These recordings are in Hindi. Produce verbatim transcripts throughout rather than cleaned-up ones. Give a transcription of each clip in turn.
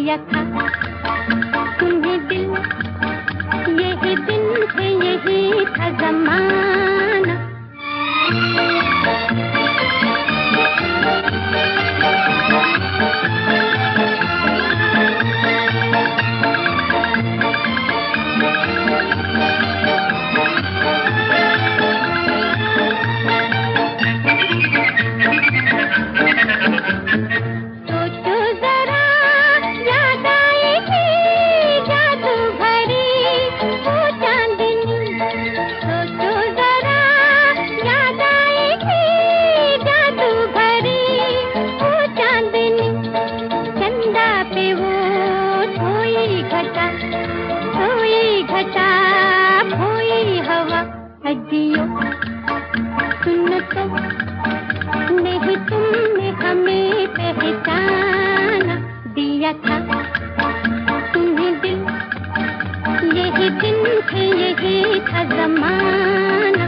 दिया था तुम्हें दिल, यही दिन से यही था ज़माना। अजियो सुन तो नहीं तुमने हमें पहचाना, दिया था तुम्हें दिल, यही दिन से यही था ज़माना।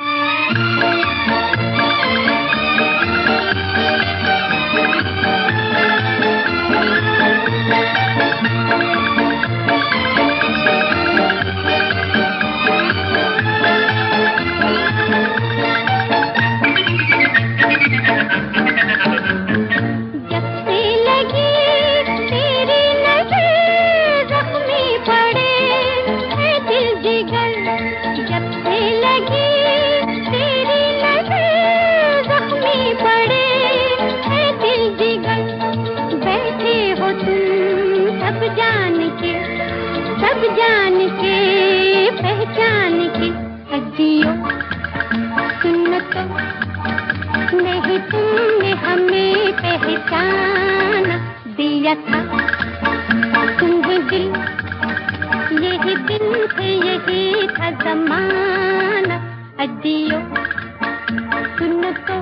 सब जान के पहचान के अजियो सुन तो नहीं तुमने हमें पहचाना, दिया था तुम्हें दिल, यही दिन से यही था ज़माना। अजियो सुन तो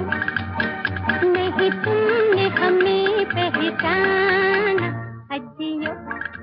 नहीं तुमने हमें पहचाना, अजियो।